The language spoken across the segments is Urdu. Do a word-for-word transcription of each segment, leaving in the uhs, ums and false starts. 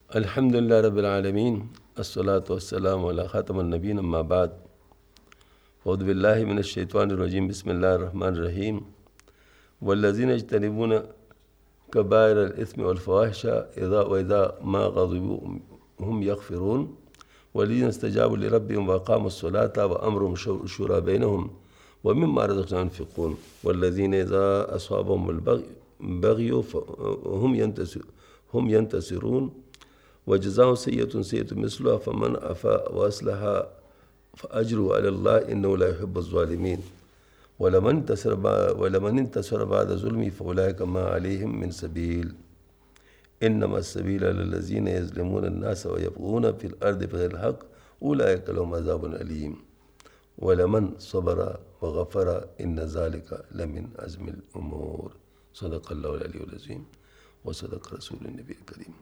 الحمد للہ رب العالمین الصلاۃ والسلام علی خاتم النبین اما بعد اعوذ باللہ من الشیطان الرجیم بسم اللہ الرحمن الرحیم والذین یجتنبون کبائر الاثم والفواحش اذا واذا ما غضبوا هم یغفرون والذین استجابوا لربهم واقاموا الصلاة وامرهم شورى بینهم ومما رزقناهم ينفقون والذین اذا اصابهم البغي هم هم ينتصرون وجزاء سیئۃ سیئۃ مثلها فمن عفا واصلح فاجره علی اللہ انه لا يحب الظالمین ولمن انتصر ولمن انتصر بعد ظلمه فاولئک ما علیہم من سبیل انما السبیل علی الذین یظلمون الناس ویبغون فی الارض بغیر الحق اولئک لهم عذاب علیم ولمن صبر وغفر ان ذلک لمن عزم الامور صدق اللہ العلی العظیم وصدق رسول النبی الکریم۔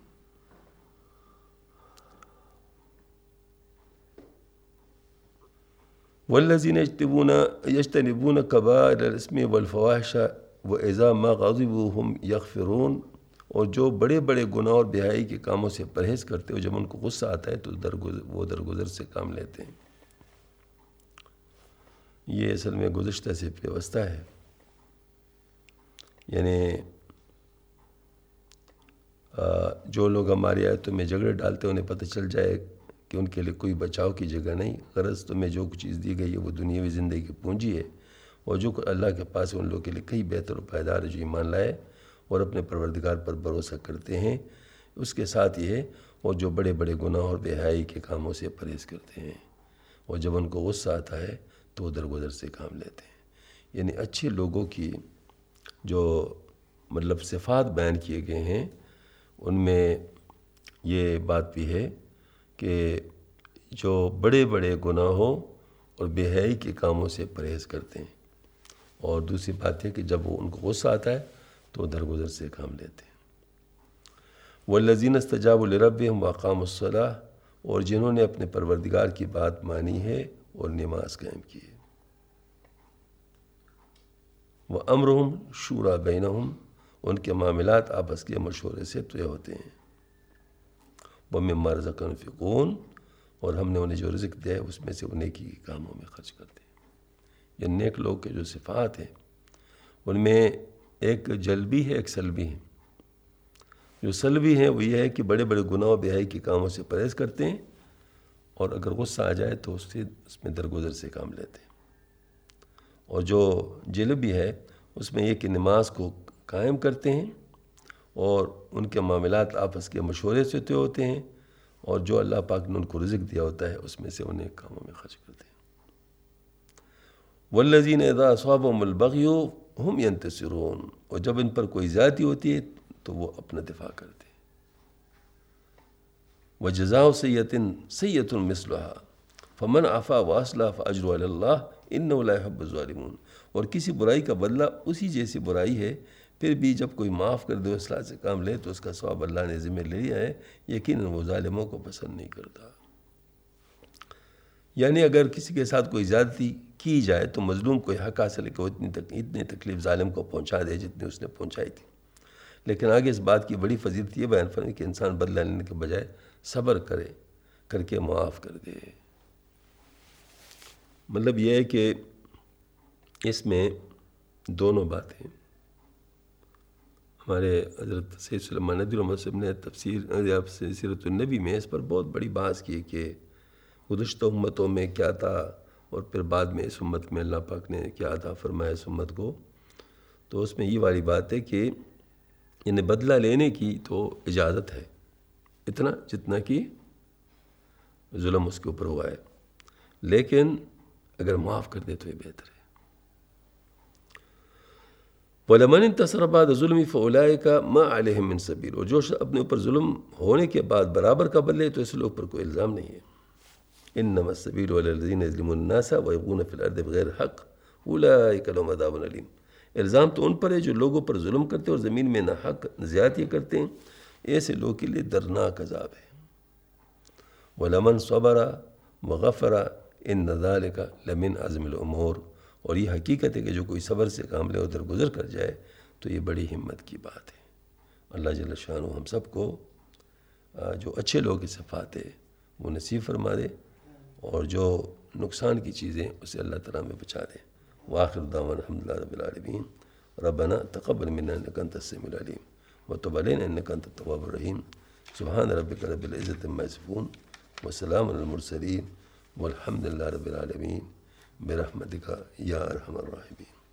والذین یجتنبون کبائر الاثم والفواحش واذا ما غضبوا هم یغفرون، اور جو بڑے بڑے گناہ اور بے-حیائی کے کاموں سے پرہیز کرتے ہو، جب ان کو غصہ آتا ہے تو درگزر وہ درگزر سے کام لیتے ہیں۔ یہ اصل میں گزشتہ سے پیوستہ ہے، یعنی جو لوگ ہماری آیتوں میں جھگڑے ڈالتے ہیں انہیں پتہ چل جائے کہ ان کے لیے کوئی بچاؤ کی جگہ نہیں، غرض تمہیں جو کچھ چیز دی گئی ہے وہ دنیاوی زندگی کی پونجی ہے، اور جو اللہ کے پاس ہے ان لوگوں کے لیے کئی بہتر و پائیدار ہے جو ایمان لائے اور اپنے پروردگار پر بھروسہ کرتے ہیں۔ اس کے ساتھ یہ اور جو بڑے بڑے گناہ اور بے حیائی کے کاموں سے پرہیز کرتے ہیں، اور جب ان کو غصہ آتا ہے تو وہ درگزر سے کام لیتے ہیں۔ یعنی اچھے لوگوں کی جو مطلب صفات بیان کیے گئے ہیں ان میں یہ بات بھی ہے کہ جو بڑے بڑے گناہوں اور بے حیائی کے کاموں سے پرہیز کرتے ہیں، اور دوسری بات ہے کہ جب وہ ان کو غصہ آتا ہے تو وہ درگزر سے کام لیتے ہیں۔ والذین استجابوا لربهم واقاموا الصلاة، اور جنہوں نے اپنے پروردگار کی بات مانی ہے اور نماز قائم کی ہے۔ وامرهم شورى بینہم، ان کے معاملات آپس کے مشورے سے طے ہوتے ہیں۔ ومما رزقناهم ينفقون، اور ہم نے انہیں جو رزق دیا ہے اس میں سے وہ نیکی کے کاموں میں خرچ کرتے ہیں۔ یہ نیک لوگ کے جو صفات ہیں ان میں ایک جلبی ہے ایک سلبی ہے۔ جو سلبی ہیں وہ یہ ہے کہ بڑے بڑے گناہ و بے حیائی کے کاموں سے پرہیز کرتے ہیں، اور اگر غصہ آ جائے تو اس سے اس میں درگزر سے کام لیتے ہیں۔ اور جو جلبی ہے اس میں یہ کہ نماز کو قائم کرتے ہیں، اور ان کے معاملات آپس کے مشورے سے طے ہوتے ہیں، اور جو اللہ پاک نے ان کو رزق دیا ہوتا ہے اس میں سے انہیں کاموں میں خرچ کرتے ہیں۔ والذین اذا اصابهم البغی هم ینتصرون، اور جب ان پر کوئی زیادتی ہوتی ہے تو وہ اپنا دفاع کرتے ہیں۔ وجزاء سیئۃ سیئۃ مثلها فمن عفا واصلح فاجرہ علی اللہ انہ لا يحب الظالمین، اور کسی برائی کا بدلہ اسی جیسی برائی ہے، پھر بھی جب کوئی معاف کر دے اصلاح سے کام لے تو اس کا ثواب اللہ نے ذمہ لے لیا ہے، یقیناً وہ ظالموں کو پسند نہیں کرتا۔ یعنی اگر کسی کے ساتھ کوئی زیادتی کی جائے تو مظلوم کو حق حاصل ہے کہ وہ اتنی تک اتنی تکلیف ظالم کو پہنچا دے جتنی اس نے پہنچائی تھی، لیکن آگے اس بات کی بڑی فضیلت یہ بیان فرمائی کہ انسان بدلہ لینے کے بجائے صبر کرے، کر کے معاف کر دے۔ مطلب یہ ہے کہ اس میں دونوں باتیں ہمارے حضرت سید سلیمان ندوی رحمۃ اللہ صاحب نے تفسیر سیرت النبی میں اس پر بہت بڑی بحث کی کہ گزشتہ امتوں میں کیا تھا اور پھر بعد میں اس امت میں اللہ پاک نے کیا عطا فرمایا اس امت کو۔ تو اس میں یہ والی بات ہے کہ انہیں بدلہ لینے کی تو اجازت ہے، اتنا جتنا کہ ظلم اس کے اوپر ہوا ہے، لیکن اگر معاف کر دے تو یہ بہتر ہے۔ وَلَمَنِ انتَصَرَ بَعْدَ ظُلْمِ فَأُولَئِكَ مَا عَلَيْهِم مِّن سَبِيلٍ، اور جو اپنے اوپر ظلم ہونے کے بعد برابر کا بدلے تو اس لوگ پر کوئی الزام نہیں ہے۔ إِنَّمَا السَّبِيلُ عَلَى الَّذِينَ يَظْلِمُونَ النَّاسَ وَيَبْغُونَ فِي الْأَرْضِ بِغَيْرِ الْحَقِّ أُولَئِكَ لَهُمْ عَذَابٌ أَلِيمٌ، الزام تو ان پر ہے جو لوگوں پر ظلم کرتے اور زمین میں ناحق زیادتی کرتے ہیں، ایسے لوگوں کے لیے دردناک عذاب ہے۔ وَلَمَنْ صَبَرَ وَغَفَرَ إِنَّ ذَلِكَ لَمِنْ عَزْمِ الْأُمُورِ، اور یہ حقیقت ہے کہ جو کوئی صبر سے کام لے اور درگزر کر جائے تو یہ بڑی ہمت کی بات ہے۔ اللہ جل شانہ ہم سب کو جو اچھے لوگ کی صفات ہے وہ نصیب فرما دے، اور جو نقصان کی چیزیں اسے اللہ تعالیٰ میں بچا دے۔ وآخر دعوانا الحمدللہ رب العالمین۔ ربنا تقبل منا انک انت السمیع العلیم وتب علینا انک انت التواب الرحیم۔ سبحان ربک رب العزۃ عما یصفون وسلام علی المرسلین والحمد للہ رب العالمین برحمتک یا ارحم الراحمین۔